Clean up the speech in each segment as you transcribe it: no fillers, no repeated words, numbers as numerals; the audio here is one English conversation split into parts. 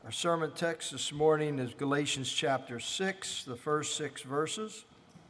Our sermon text this morning is Galatians chapter 6, the first 6 verses.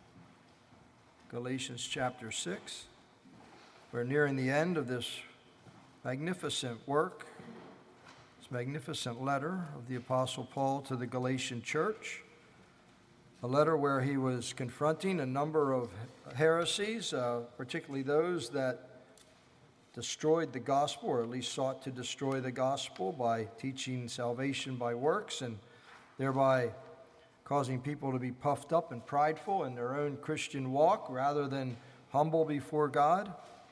Galatians chapter 6. We're nearing the end of this magnificent work, this magnificent letter of the Apostle Paul to the Galatian church. A letter where he was confronting a number of heresies, particularly those that destroyed the gospel, or at least sought to destroy the gospel by teaching salvation by works and thereby causing people to be puffed up and prideful in their own Christian walk rather than humble before God.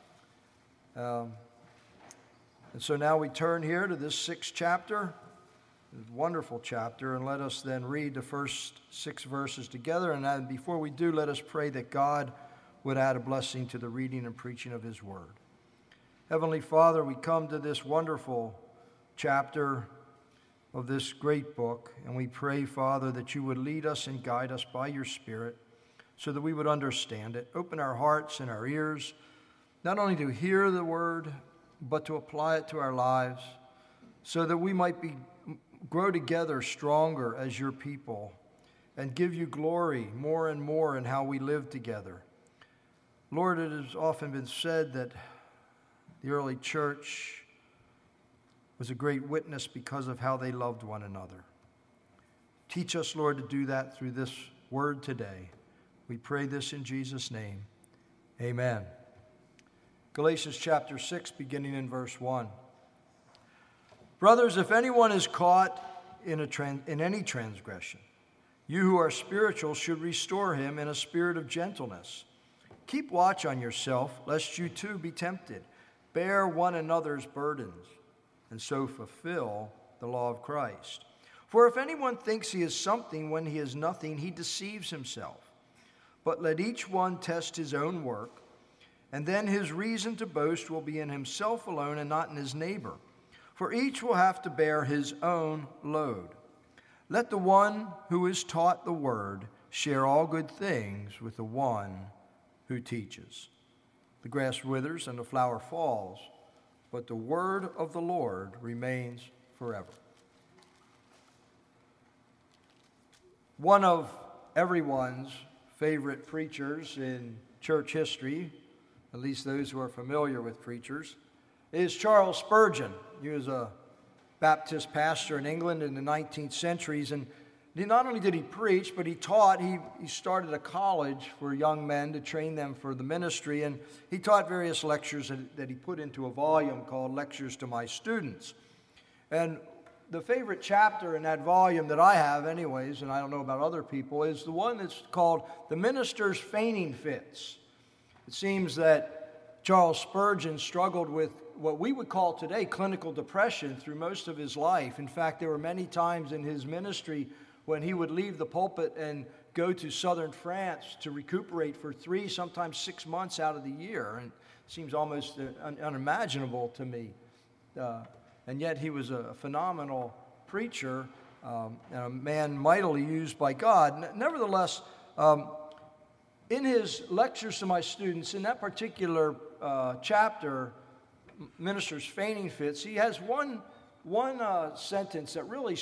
And so now we turn here to this 6th chapter, this wonderful chapter, and let us then read the first 6 verses together. And then before we do, let us pray that God would add a blessing to the reading and preaching of His Word. Heavenly Father, we come to this wonderful chapter of this great book, and we pray, Father, that you would lead us and guide us by your Spirit so that we would understand it. Open our hearts and our ears, not only to hear the word, but to apply it to our lives so that we might grow together stronger as your people and give you glory more and more in how we live together. Lord, it has often been said that the early church was a great witness because of how they loved one another. Teach us, Lord, to do that through this word today. We pray this in Jesus' name. Amen. Galatians chapter 6, beginning in verse 1. Brothers, if anyone is caught in any transgression, you who are spiritual should restore him in a spirit of gentleness. Keep watch on yourself, lest you too be tempted. Bear one another's burdens, and so fulfill the law of Christ. For if anyone thinks he is something when he is nothing, he deceives himself. But let each one test his own work, and then his reason to boast will be in himself alone and not in his neighbor. For each will have to bear his own load. Let the one who is taught the word share all good things with the one who teaches. The grass withers and the flower falls, but the word of the Lord remains forever. One of everyone's favorite preachers in church history, at least those who are familiar with preachers, is Charles Spurgeon. He was a Baptist pastor in England in the 19th centuries, and not only did he preach, but he taught. He started a college for young men to train them for the ministry, and he taught various lectures that he put into a volume called Lectures to My Students. And the favorite chapter in that volume that I have anyways, and I don't know about other people, is the one that's called The Minister's Feigning Fits. It seems that Charles Spurgeon struggled with what we would call today clinical depression through most of his life. In fact, there were many times in his ministry when he would leave the pulpit and go to southern France to recuperate for 3, sometimes 6 months out of the year. And it seems almost unimaginable to me. And yet he was a phenomenal preacher and a man mightily used by God. Nevertheless, in his Lectures to My Students, in that particular chapter, Minister's Feigning Fits, he has one sentence that really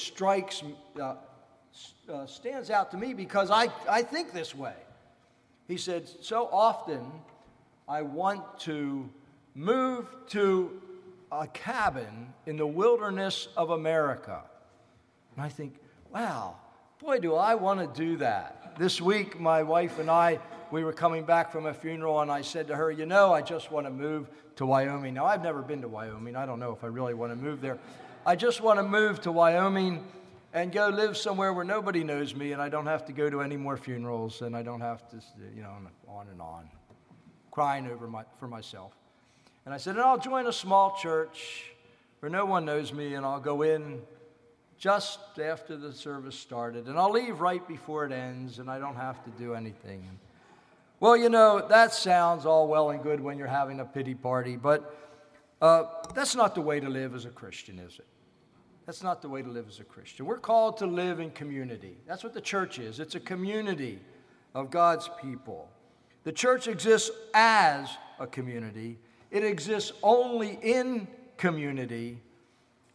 stands out to me because I think this way. He said, so often I want to move to a cabin in the wilderness of America. And I think, wow, boy, do I want to do that. This week, my wife and I, we were coming back from a funeral, and I said to her, I just want to move to Wyoming. Now, I've never been to Wyoming. I don't know if I really want to move there. I just want to move to Wyoming and go live somewhere where nobody knows me, and I don't have to go to any more funerals, and I don't have to, on and on, crying for myself. And I said, and I'll join a small church where no one knows me, and I'll go in just after the service started, and I'll leave right before it ends, and I don't have to do anything. Well, that sounds all well and good when you're having a pity party, but that's not the way to live as a Christian, is it? That's not the way to live as a Christian. We're called to live in community. That's what the church is. It's a community of God's people. The church exists as a community. It exists only in community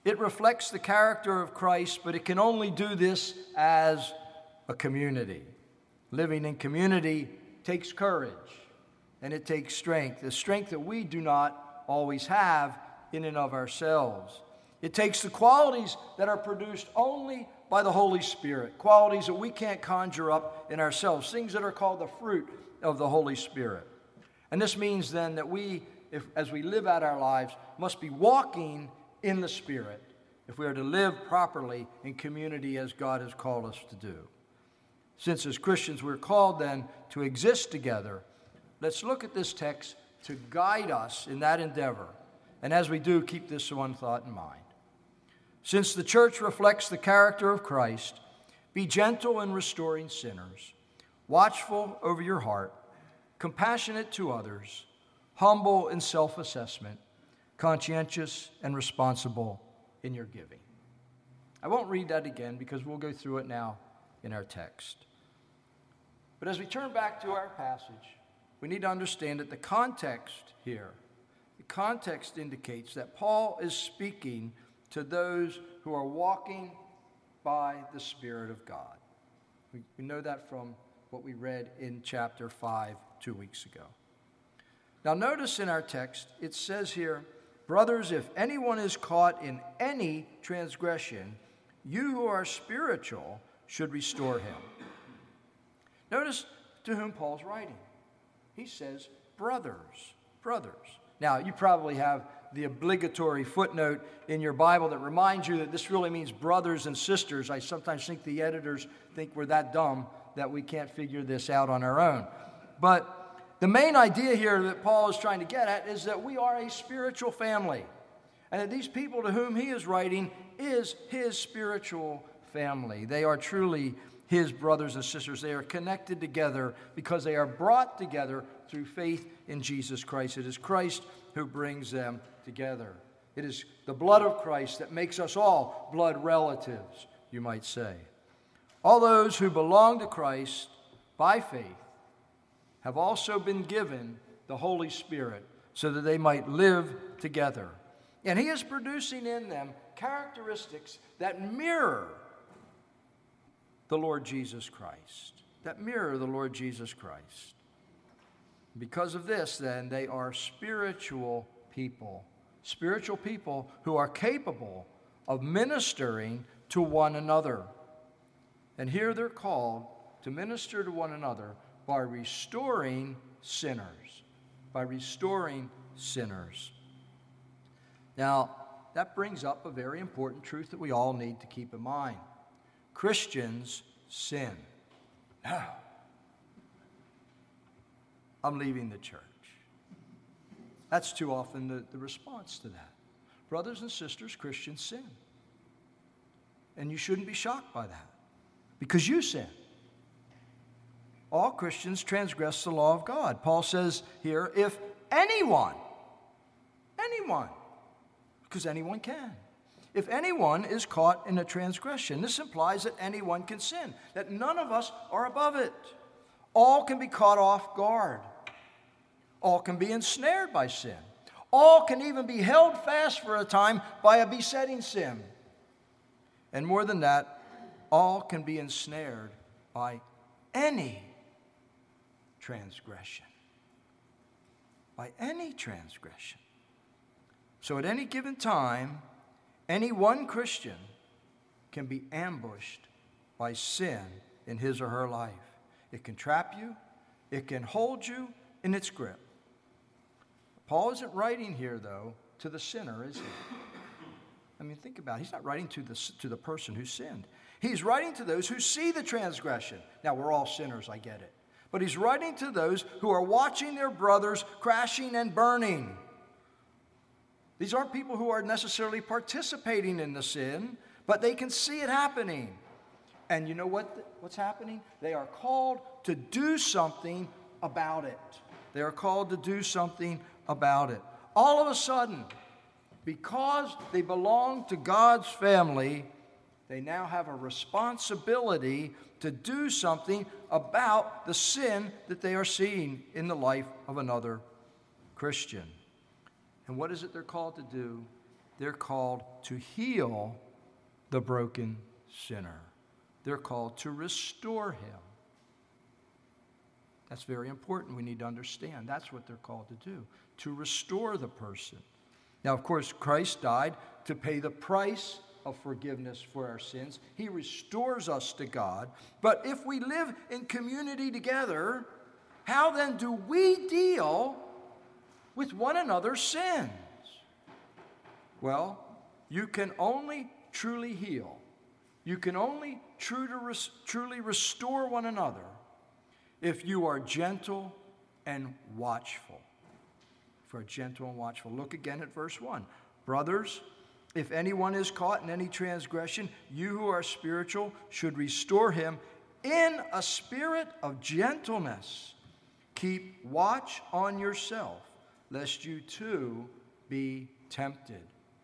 It reflects the character of Christ, but it can only do this as a community. Living in community takes courage, and it takes strength, the strength that we do not always have in and of ourselves. It takes the qualities that are produced only by the Holy Spirit, qualities that we can't conjure up in ourselves, things that are called the fruit of the Holy Spirit. And this means then that we, as we live out our lives, must be walking in the Spirit if we are to live properly in community as God has called us to do. Since as Christians we're called then to exist together, let's look at this text to guide us in that endeavor. And as we do, keep this one thought in mind. Since the church reflects the character of Christ, be gentle in restoring sinners, watchful over your heart, compassionate to others, humble in self-assessment, conscientious and responsible in your giving. I won't read that again because we'll go through it now in our text. But as we turn back to our passage, we need to understand that the context here, the context indicates that Paul is speaking to those who are walking by the Spirit of God. We know that from what we read in chapter 5 2 weeks ago. Now notice in our text, it says here, brothers, if anyone is caught in any transgression, you who are spiritual should restore him. Notice to whom Paul's writing. He says, brothers. Now, you probably have the obligatory footnote in your Bible that reminds you that this really means brothers and sisters. I sometimes think the editors think we're that dumb that we can't figure this out on our own. But the main idea here that Paul is trying to get at is that we are a spiritual family, and that these people to whom he is writing is his spiritual family. They are truly his brothers and sisters. They are connected together because they are brought together through faith in Jesus Christ. It is Christ who brings them together. It is the blood of Christ that makes us all blood relatives, you might say. All those who belong to Christ by faith have also been given the Holy Spirit so that they might live together. And he is producing in them characteristics that mirror the Lord Jesus Christ. That mirror the Lord Jesus Christ. Because of this, then, they are spiritual people who are capable of ministering to one another. And here they're called to minister to one another by restoring sinners. Now, that brings up a very important truth that we all need to keep in mind. Christians sin. Now, I'm leaving the church. That's too often the response to that. Brothers and sisters, Christians sin. And you shouldn't be shocked by that, because you sin. All Christians transgress the law of God. Paul says here, if anyone, because anyone can. If anyone is caught in a transgression, this implies that anyone can sin, that none of us are above it. All can be caught off guard. All can be ensnared by sin. All can even be held fast for a time by a besetting sin. And more than that, all can be ensnared by any transgression. By any transgression. So at any given time, any one Christian can be ambushed by sin in his or her life. It can trap you. It can hold you in its grip. Paul isn't writing here, though, to the sinner, is he? I mean, think about it. He's not writing to the person who sinned. He's writing to those who see the transgression. Now, we're all sinners, I get it. But he's writing to those who are watching their brothers crashing and burning. These aren't people who are necessarily participating in the sin, but they can see it happening. And you know what's happening? They are called to do something about it. They are called to do something about it. All of a sudden, because they belong to God's family, they now have a responsibility to do something about the sin that they are seeing in the life of another Christian. And what is it they're called to do? They're called to heal the broken sinner. They're called to restore him. That's very important. We need to understand. That's what they're called to do, to restore the person. Now, of course, Christ died to pay the price of forgiveness for our sins. He restores us to God. But if we live in community together, how then do we deal with one another's sins? Well, you can only truly heal. You can only truly restore one another if you are gentle and watchful. For gentle and watchful. Look again at verse 1. Brothers, if anyone is caught in any transgression, you who are spiritual should restore him in a spirit of gentleness. Keep watch on yourself, lest you too be tempted.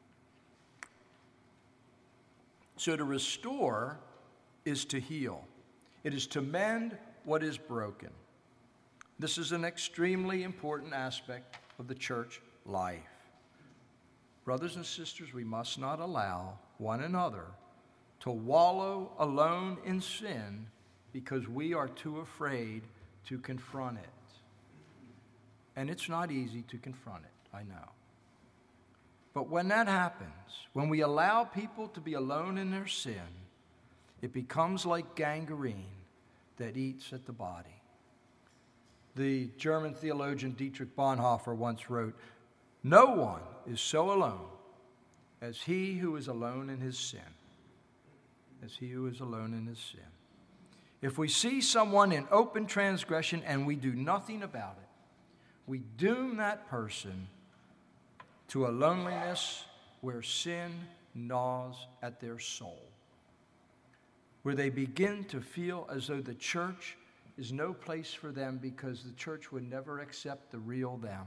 So to restore is to heal. It is to mend what is broken. This is an extremely important aspect of the church life. Brothers and sisters, we must not allow one another to wallow alone in sin because we are too afraid to confront it. And it's not easy to confront it, I know. But when that happens, when we allow people to be alone in their sin, it becomes like gangrene that eats at the body. The German theologian Dietrich Bonhoeffer once wrote, "No one is so alone as he who is alone in his sin." As he who is alone in his sin. If we see someone in open transgression and we do nothing about it, we doom that person to a loneliness where sin gnaws at their soul, where they begin to feel as though the church is no place for them because the church would never accept the real them.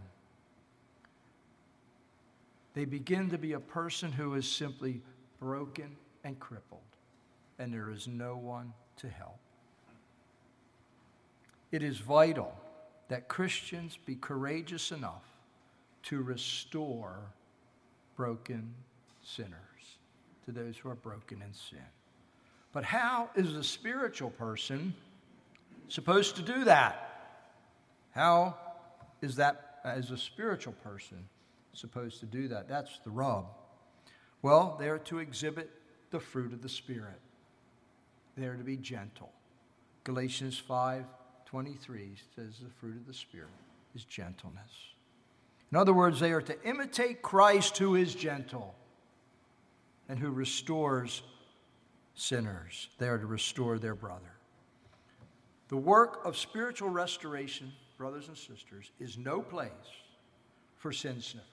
They begin to be a person who is simply broken and crippled, and there is no one to help. It is vital that Christians be courageous enough to restore broken sinners, to those who are broken in sin. But how is a spiritual person supposed to do that? How is that, as a spiritual person, supposed to do that? That's the rub. Well, they are to exhibit the fruit of the Spirit. They are to be gentle. Galatians 5:23 says the fruit of the Spirit is gentleness. In other words, they are to imitate Christ, who is gentle and who restores sinners. They are to restore their brother. The work of spiritual restoration, brothers and sisters, is no place for sin sniffers.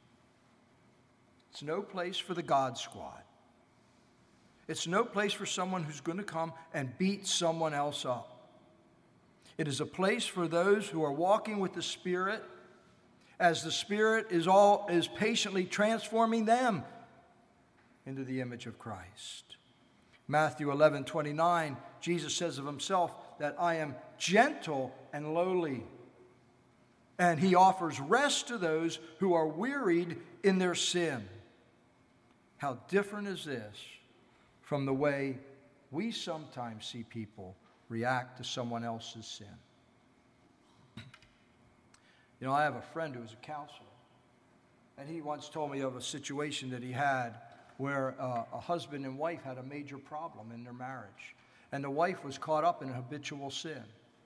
It's no place for the God squad. It's no place for someone who's going to come and beat someone else up. It is a place for those who are walking with the Spirit as the Spirit is patiently transforming them into the image of Christ. Matthew 11:29, Jesus says of himself that I am gentle and lowly. And he offers rest to those who are wearied in their sin. How different is this from the way we sometimes see people react to someone else's sin? You know, I have a friend who is a counselor, and he once told me of a situation that he had where a husband and wife had a major problem in their marriage, and the wife was caught up in a habitual sin.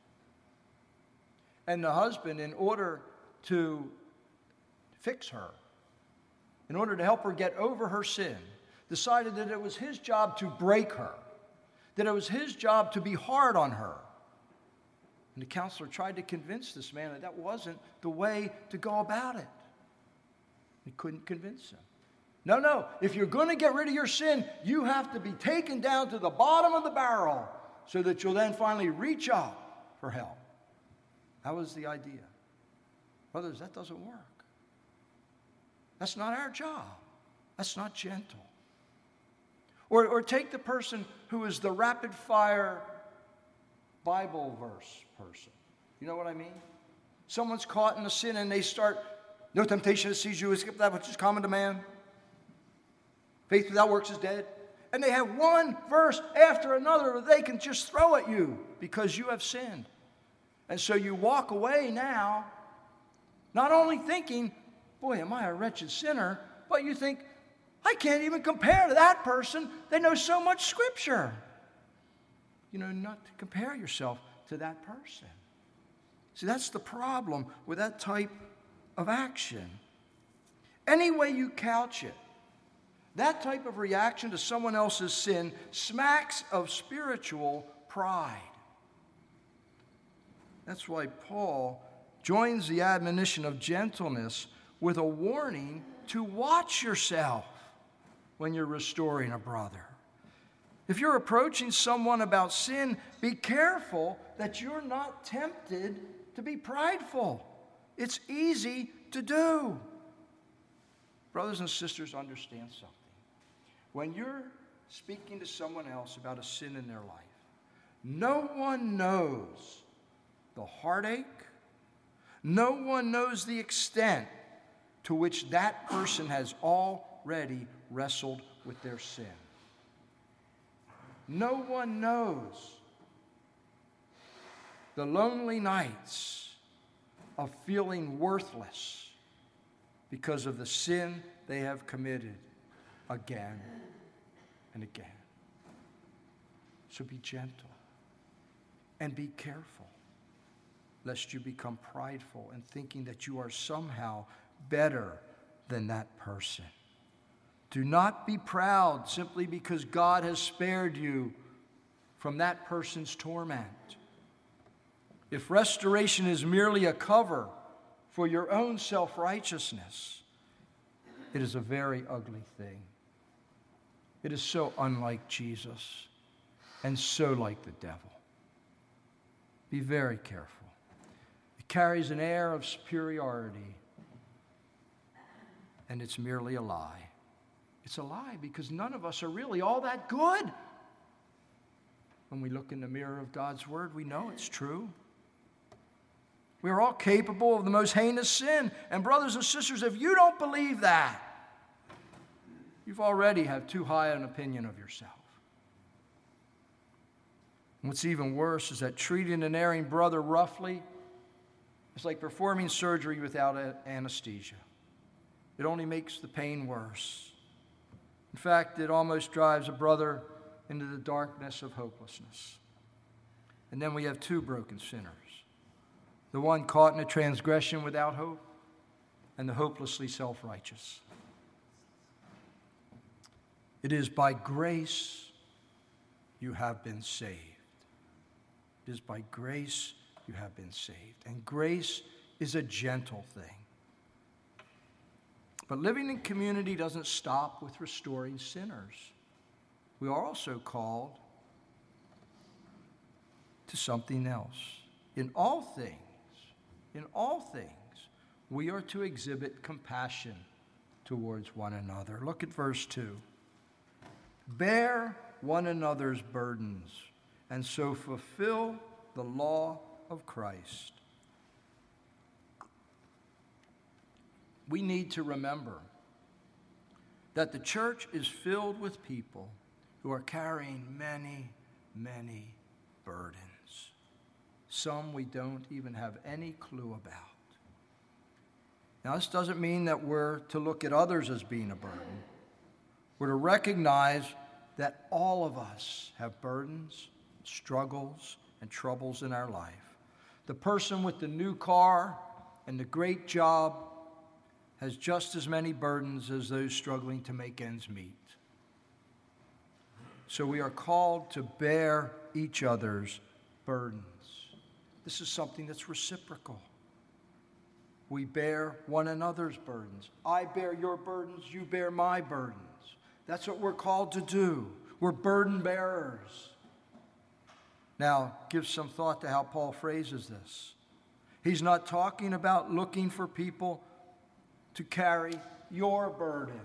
And the husband, in order to fix her, in order to help her get over her sin, decided that it was his job to break her, that it was his job to be hard on her. And the counselor tried to convince this man that that wasn't the way to go about it. He couldn't convince him. No, if you're going to get rid of your sin, you have to be taken down to the bottom of the barrel so that you'll then finally reach out for help. That was the idea. Brothers, that doesn't work. That's not our job. That's not gentle. Or take the person who is the rapid-fire Bible verse person. You know what I mean? Someone's caught in a sin and they start, no temptation has seized you, escape that which is common to man. Faith without works is dead. And they have one verse after another that they can just throw at you because you have sinned. And so you walk away now, not only thinking, boy, am I a wretched sinner, but you think, I can't even compare to that person. They know so much Scripture. You know, not to compare yourself to that person. See, that's the problem with that type of action. Any way you couch it, that type of reaction to someone else's sin smacks of spiritual pride. That's why Paul joins the admonition of gentleness with a warning to watch yourself when you're restoring a brother. If you're approaching someone about sin, be careful that you're not tempted to be prideful. It's easy to do. Brothers and sisters, understand something. When you're speaking to someone else about a sin in their life, no one knows the heartache, no one knows the extent to which that person has already wrestled with their sin. No one knows the lonely nights of feeling worthless because of the sin they have committed again and again. So be gentle and be careful, lest you become prideful and thinking that you are somehow better than that person. Do not be proud simply because God has spared you from that person's torment. If restoration is merely a cover for your own self-righteousness, it is a very ugly thing. It is so unlike Jesus and so like the devil. Be very careful. It carries an air of superiority, and it's merely a lie. It's a lie because none of us are really all that good. When we look in the mirror of God's Word, we know it's true. We are all capable of the most heinous sin. And brothers and sisters, if you don't believe that, you've already have too high an opinion of yourself. And what's even worse is that treating an erring brother roughly is like performing surgery without anesthesia. It only makes the pain worse. In fact, it almost drives a brother into the darkness of hopelessness. And then we have two broken sinners. The one caught in a transgression without hope, and the hopelessly self-righteous. It is by grace you have been saved. It is by grace you have been saved. And grace is a gentle thing. But living in community doesn't stop with restoring sinners. We are also called to something else. In all things, we are to exhibit compassion towards one another. Look at verse 2. Bear one another's burdens, and so fulfill the law of Christ. We need to remember that the church is filled with people who are carrying many, many burdens. Some we don't even have any clue about. Now, this doesn't mean that we're to look at others as being a burden. We're to recognize that all of us have burdens, struggles, and troubles in our life. The person with the new car and the great job has just as many burdens as those struggling to make ends meet. So we are called to bear each other's burdens. This is something that's reciprocal. We bear one another's burdens. I bear your burdens, you bear my burdens. That's what we're called to do. We're burden bearers. Now, give some thought to how Paul phrases this. He's not talking about looking for people to carry your burden.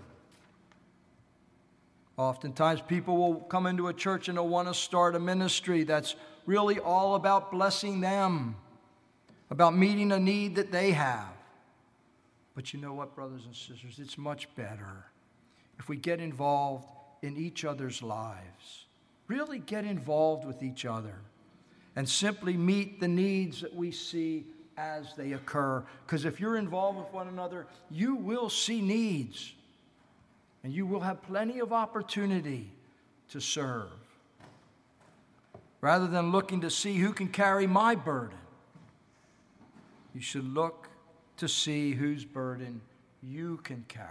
Oftentimes people will come into a church and they'll want to start a ministry that's really all about blessing them, about meeting a need that they have. But you know what, brothers and sisters? It's much better if we get involved in each other's lives. Really get involved with each other and simply meet the needs that we see as they occur. Because if you're involved with one another, you will see needs and you will have plenty of opportunity to serve. Rather than looking to see who can carry my burden, you should look to see whose burden you can carry.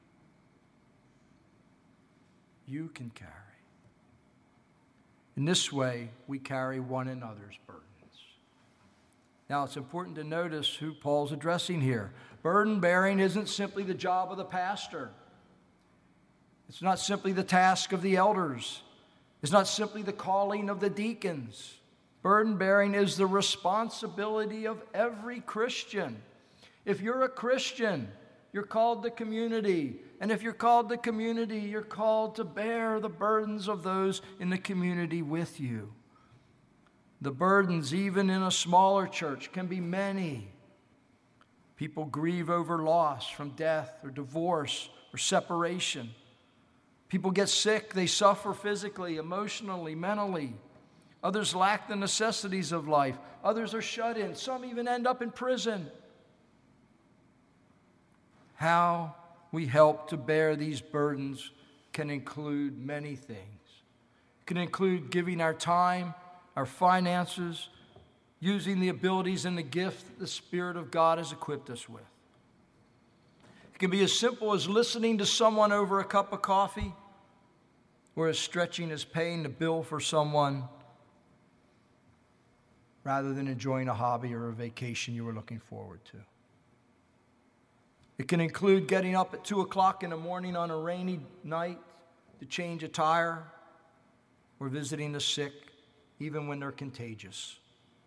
You can carry. In this way, we carry one another's burdens. Now, it's important to notice who Paul's addressing here. Burden bearing isn't simply the job of the pastor. It's not simply the task of the elders. It's not simply the calling of the deacons. Burden bearing is the responsibility of every Christian. If you're a Christian, you're called to community. And if you're called to community, you're called to bear the burdens of those in the community with you. The burdens, even in a smaller church, can be many. People grieve over loss from death or divorce or separation. People get sick, they suffer physically, emotionally, mentally. Others lack the necessities of life. Others are shut in. Some even end up in prison. How we help to bear these burdens can include many things. It can include giving our time, our finances, using the abilities and the gift that the Spirit of God has equipped us with. It can be as simple as listening to someone over a cup of coffee, or as stretching as paying the bill for someone rather than enjoying a hobby or a vacation you were looking forward to. It can include getting up at 2 o'clock in the morning on a rainy night to change a tire, or visiting the sick, even when they're contagious.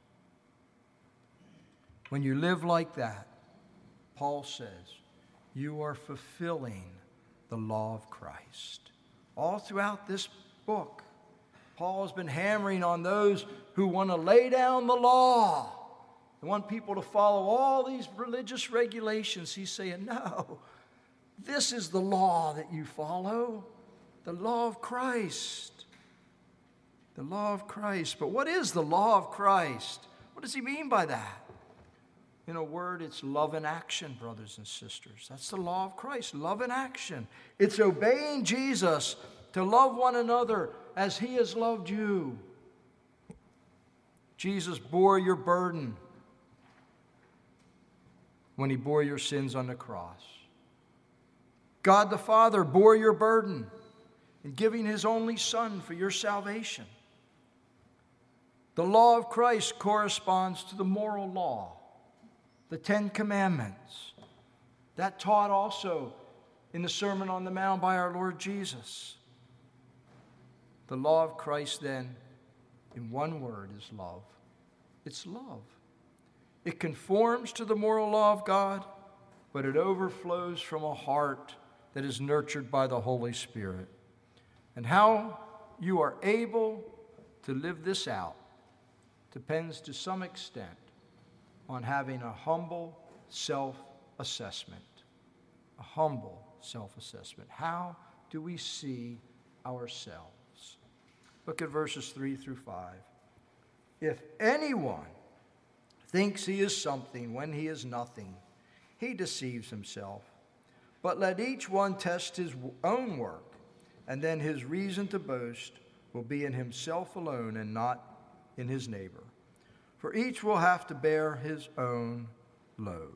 When you live like that, Paul says, you are fulfilling the law of Christ. All throughout this book, Paul has been hammering on those who want to lay down the law. They want people to follow all these religious regulations. He's saying, no, this is the law that you follow, the law of Christ. The law of Christ. But what is the law of Christ? What does he mean by that? In a word, it's love in action, brothers and sisters. That's the law of Christ, love in action. It's obeying Jesus to love one another as he has loved you. Jesus bore your burden when he bore your sins on the cross. God the Father bore your burden in giving his only Son for your salvation. The law of Christ corresponds to the moral law, the 10 Commandments. That taught also in the Sermon on the Mount by our Lord Jesus. The law of Christ then, in one word, is love. It's love. It conforms to the moral law of God, but it overflows from a heart that is nurtured by the Holy Spirit. And how you are able to live this out depends to some extent on having a humble self-assessment. A humble self-assessment. How do we see ourselves? Look at verses 3 through 5. If anyone thinks he is something when he is nothing, he deceives himself. But let each one test his own work, and then his reason to boast will be in himself alone and not in his neighbor. For each will have to bear his own load.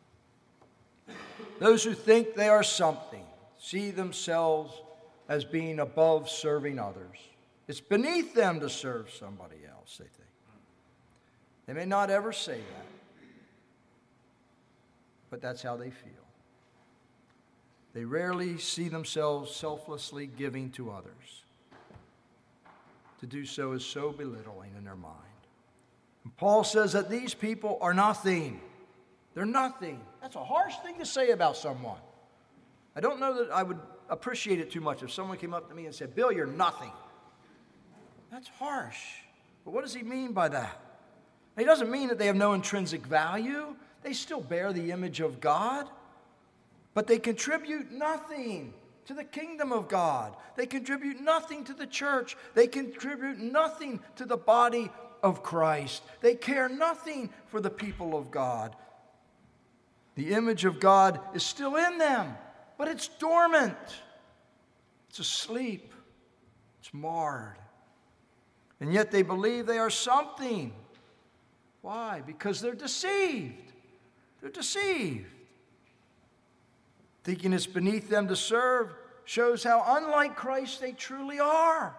Those who think they are something see themselves as being above serving others. It's beneath them to serve somebody else, they think. They may not ever say that, but that's how they feel. They rarely see themselves selflessly giving to others. To do so is so belittling in their mind. And Paul says that these people are nothing. They're nothing. That's a harsh thing to say about someone. I don't know that I would appreciate it too much if someone came up to me and said, Bill, you're nothing. That's harsh. But what does he mean by that? He doesn't mean that they have no intrinsic value. They still bear the image of God. But they contribute nothing to the kingdom of God. They contribute nothing to the church. They contribute nothing to the body of Christ. They care nothing for the people of God. The image of God is still in them, but it's dormant. It's asleep. It's marred. And yet they believe they are something. Why? Because they're deceived. They're deceived. Thinking it's beneath them to serve shows how unlike Christ they truly are.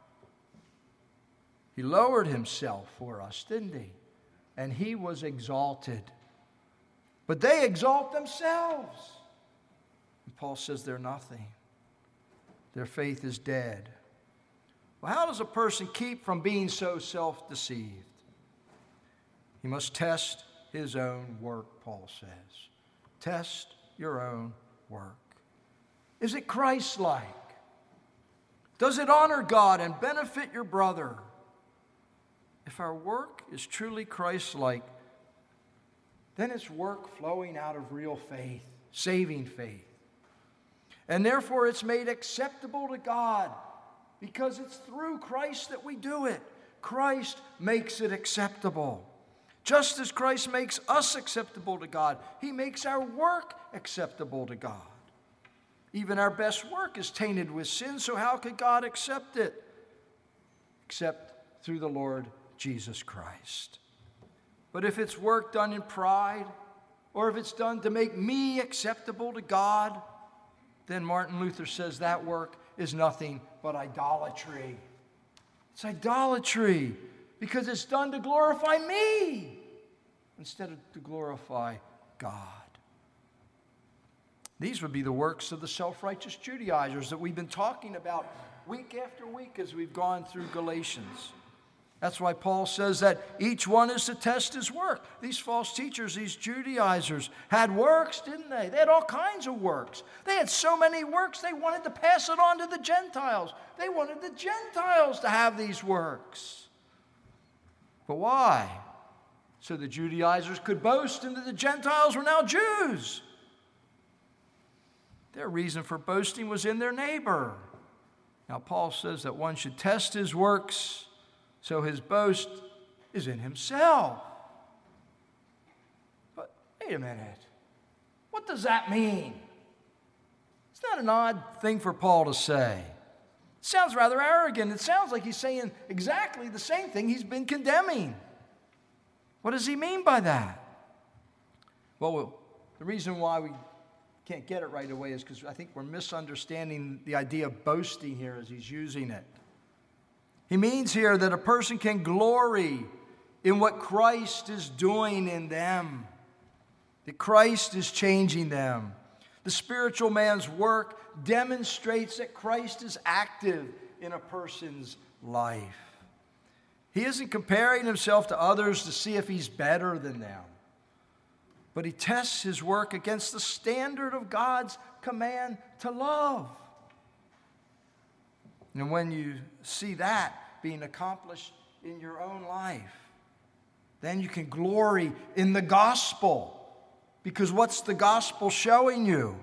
He lowered himself for us, didn't he? And he was exalted. But they exalt themselves. And Paul says they're nothing. Their faith is dead. Well, how does a person keep from being so self-deceived? He must test his own work, Paul says. Test your own work. Is it Christ-like? Does it honor God and benefit your brother? If our work is truly Christ-like, then it's work flowing out of real faith, saving faith. And therefore it's made acceptable to God because it's through Christ that we do it. Christ makes it acceptable. Just as Christ makes us acceptable to God, he makes our work acceptable to God. Even our best work is tainted with sin, so how could God accept it? Except through the Lord Jesus Christ. But if it's work done in pride, or if it's done to make me acceptable to God, then Martin Luther says that work is nothing but idolatry. It's idolatry because it's done to glorify me instead of to glorify God. These would be the works of the self-righteous Judaizers that we've been talking about week after week as we've gone through Galatians. That's why Paul says that each one is to test his work. These false teachers, these Judaizers, had works, didn't they? They had all kinds of works. They had so many works, they wanted to pass it on to the Gentiles. They wanted the Gentiles to have these works. But why? So the Judaizers could boast and that the Gentiles were now Jews. Their reason for boasting was in their neighbor. Now Paul says that one should test his works, so his boast is in himself. But wait a minute. What does that mean? It's not an odd thing for Paul to say. It sounds rather arrogant. It sounds like he's saying exactly the same thing he's been condemning. What does he mean by that? Well, the reason why we can't get it right away is because I think we're misunderstanding the idea of boasting here as he's using it. He means here that a person can glory in what Christ is doing in them, that Christ is changing them. The spiritual man's work demonstrates that Christ is active in a person's life. He isn't comparing himself to others to see if he's better than them, but he tests his work against the standard of God's command to love. And when you see that being accomplished in your own life, then you can glory in the gospel. Because what's the gospel showing you?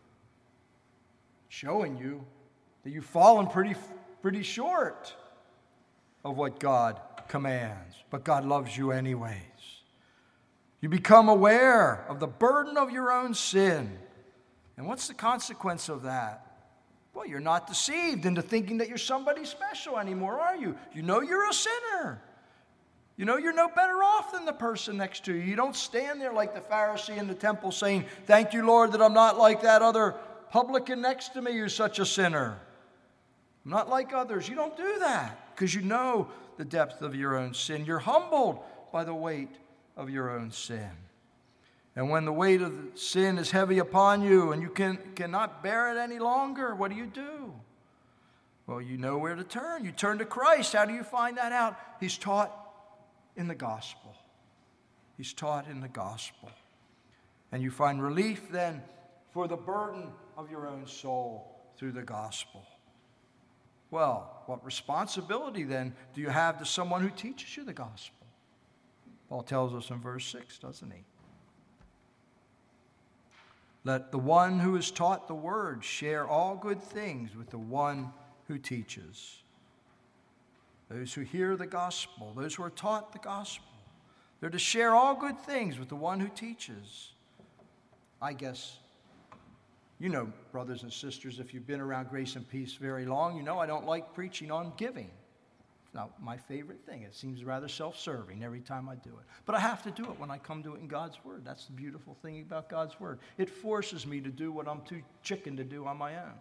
Showing you that you've fallen pretty short of what God commands. But God loves you anyways. You become aware of the burden of your own sin. And what's the consequence of that? Well, you're not deceived into thinking that you're somebody special anymore, are you? You know you're a sinner. You know you're no better off than the person next to you. You don't stand there like the Pharisee in the temple saying, "Thank you, Lord, that I'm not like that other publican next to me who's such a sinner. I'm not like others." You don't do that because you know the depth of your own sin. You're humbled by the weight of your own sin. And when the weight of the sin is heavy upon you and you cannot bear it any longer, what do? Well, you know where to turn. You turn to Christ. How do you find that out? He's taught in the gospel. He's taught in the gospel. And you find relief then for the burden of your own soul through the gospel. Well, what responsibility then do you have to someone who teaches you the gospel? Paul tells us in verse 6, doesn't he? Let the one who is taught the word share all good things with the one who teaches. Those who hear the gospel, those who are taught the gospel, they're to share all good things with the one who teaches. I guess, you know, brothers and sisters, if you've been around Grace and Peace very long, you know I don't like preaching on giving. It's not my favorite thing. It seems rather self-serving every time I do it. But I have to do it when I come to it in God's Word. That's the beautiful thing about God's Word. It forces me to do what I'm too chicken to do on my own.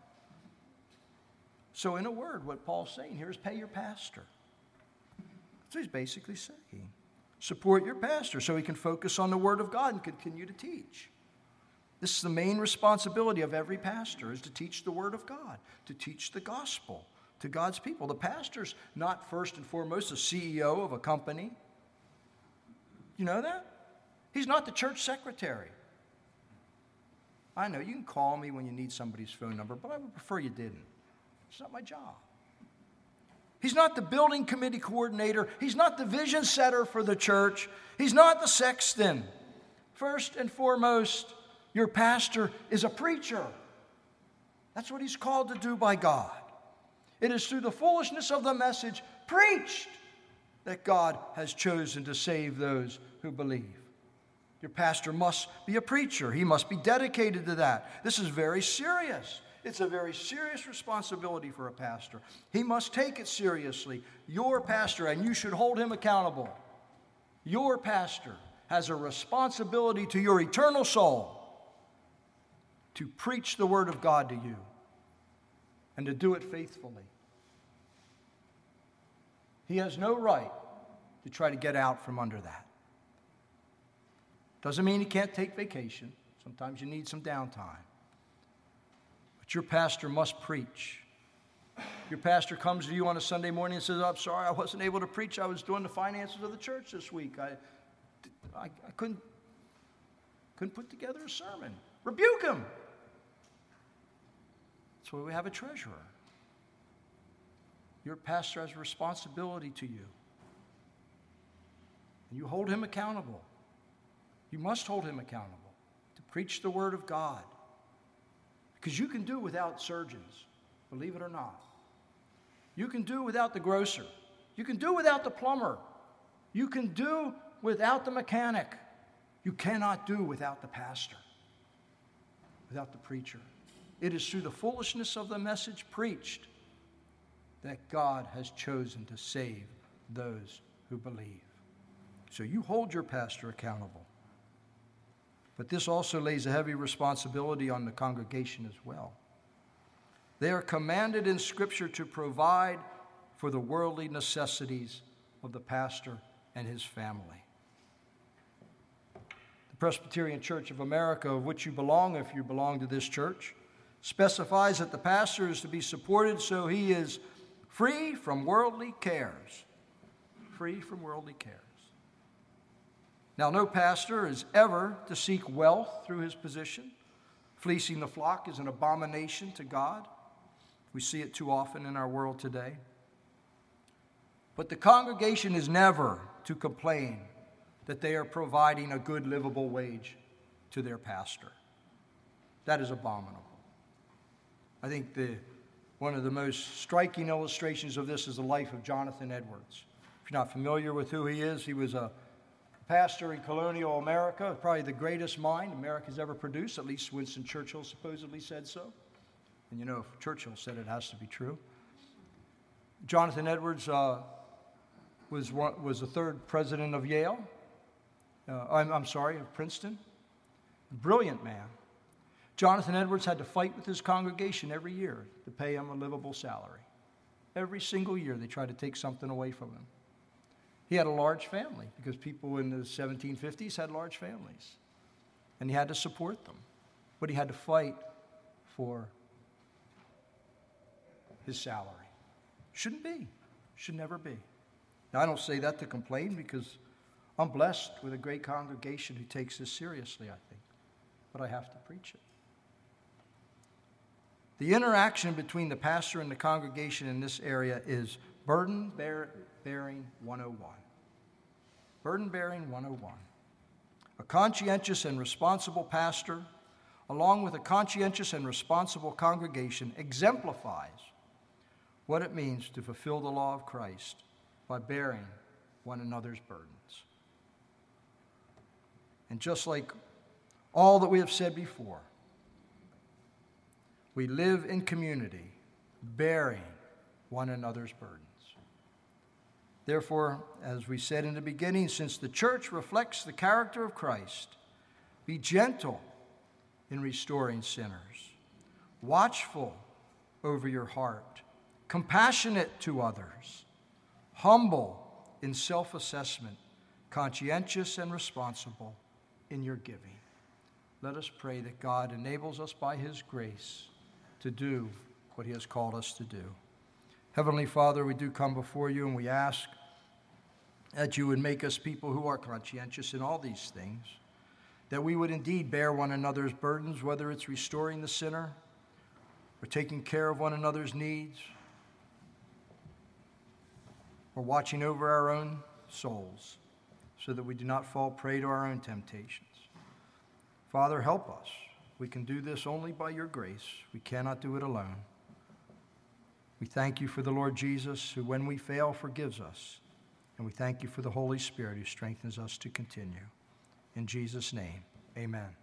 So in a word, what Paul's saying here is pay your pastor. That's what he's basically saying. Support your pastor so he can focus on the Word of God and continue to teach. This is the main responsibility of every pastor, is to teach the Word of God, to teach the gospel to God's people. The pastor's not first and foremost a CEO of a company. You know that? He's not the church secretary. I know, you can call me when you need somebody's phone number, but I would prefer you didn't. It's not my job. He's not the building committee coordinator. He's not the vision setter for the church. He's not the sexton. First and foremost, your pastor is a preacher. That's what he's called to do by God. It is through the foolishness of the message preached that God has chosen to save those who believe. Your pastor must be a preacher. He must be dedicated to that. This is very serious. It's a very serious responsibility for a pastor. He must take it seriously. Your pastor, and you should hold him accountable. Your pastor has a responsibility to your eternal soul to preach the Word of God to you and to do it faithfully. He has no right to try to get out from under that. Doesn't mean he can't take vacation. Sometimes you need some downtime. But your pastor must preach. Your pastor comes to you on a Sunday morning and says, "I'm sorry, I wasn't able to preach. I was doing the finances of the church this week. I couldn't put together a sermon." Rebuke him. That's why we have a treasurer. Your pastor has a responsibility to you. And you hold him accountable. You must hold him accountable to preach the Word of God. Because you can do without surgeons, believe it or not. You can do without the grocer. You can do without the plumber. You can do without the mechanic. You cannot do without the pastor, without the preacher. It is through the foolishness of the message preached that God has chosen to save those who believe. So you hold your pastor accountable. But this also lays a heavy responsibility on the congregation as well. They are commanded in Scripture to provide for the worldly necessities of the pastor and his family. The Presbyterian Church of America, of which you belong, if you belong to this church, specifies that the pastor is to be supported so he is free from worldly cares. Free from worldly cares. Now, no pastor is ever to seek wealth through his position. Fleecing the flock is an abomination to God. We see it too often in our world today. But the congregation is never to complain that they are providing a good livable wage to their pastor. That is abominable. I think one of the most striking illustrations of this is the life of Jonathan Edwards. If you're not familiar with who he is, he was a pastor in colonial America, probably the greatest mind America's ever produced. At least Winston Churchill supposedly said so. And you know, if Churchill said it, has to be true. Jonathan Edwards was the third president of Yale. Of Princeton. Brilliant man. Jonathan Edwards had to fight with his congregation every year to pay him a livable salary. Every single year they tried to take something away from him. He had a large family because people in the 1750s had large families. And he had to support them. But he had to fight for his salary. Shouldn't be. Should never be. Now, I don't say that to complain because I'm blessed with a great congregation who takes this seriously, I think. But I have to preach it. The interaction between the pastor and the congregation in this area is burden bearing 101. Burden bearing 101. A conscientious and responsible pastor along with a conscientious and responsible congregation, exemplifies what it means to fulfill the law of Christ by bearing one another's burdens. And just like all that we have said before, we live in community, bearing one another's burdens. Therefore, as we said in the beginning, since the church reflects the character of Christ, be gentle in restoring sinners, watchful over your heart, compassionate to others, humble in self-assessment, conscientious and responsible in your giving. Let us pray that God enables us by his grace to do what he has called us to do. Heavenly Father, we do come before you and we ask that you would make us people who are conscientious in all these things, that we would indeed bear one another's burdens, whether it's restoring the sinner or taking care of one another's needs or watching over our own souls so that we do not fall prey to our own temptations. Father, help us. We can do this only by your grace. We cannot do it alone. We thank you for the Lord Jesus, who when we fail forgives us. And we thank you for the Holy Spirit who strengthens us to continue. In Jesus' name, amen.